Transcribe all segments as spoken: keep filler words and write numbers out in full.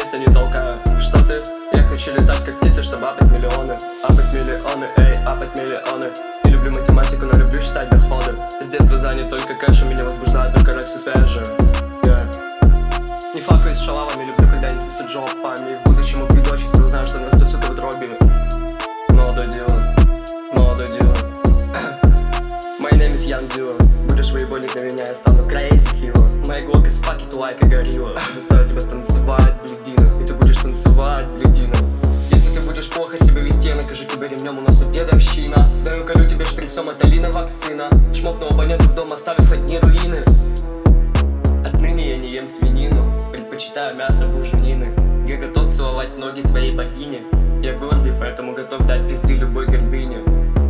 вес я не толкаю. Что ты? Я хочу летать как птица, чтобы апать миллионы. Апать миллионы, эй, апать миллионы. Не люблю математику, но люблю считать доходы. С детства занят только кэшем, меня возбуждает только рексы свежие. Yeah. Не факаю с шалавами, люблю когда они трясут жопами. В будущем приду, если узнаю, что он растет, сука, в дроби. Молодой Дилан, молодой Дилан. My name is Young Dylan. Будешь выебонить на меня, я стану crazy hero. Моя глок is fuck it like a gorilla. Заставлю тебя танцевать, блюдина. И ты будешь танцевать, блюдина. Если ты будешь плохо себя вести, я накажу тебя ремнем, у нас тут дедовщина. Да уколю тебя шприцом, это Лина вакцина. Шмокнул абоненту в дом, оставив одни руины. Отныне я не ем свинину, предпочитаю мясо буженины. Я готов целовать ноги своей богини. Я гордый, поэтому готов дать пизды любой гордыне.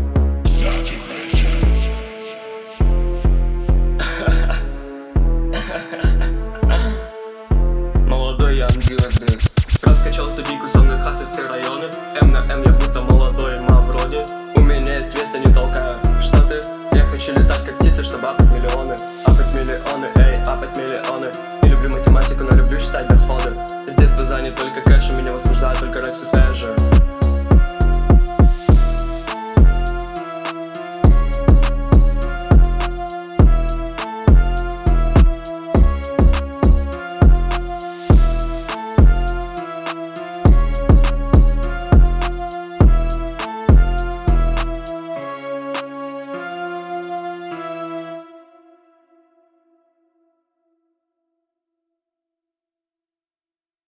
Молодой Young Dylan здесь. Раскачал ступеньку, со мной хаслят все районы. М на М, я будто молодой, ма вроде. У меня есть вес, я не толкаю. Что ты? Я хочу летать как птица, чтобы апать миллионы. Апать миллионы, эй, апать миллионы. Не люблю математику, но люблю считать доходы. С детства занят только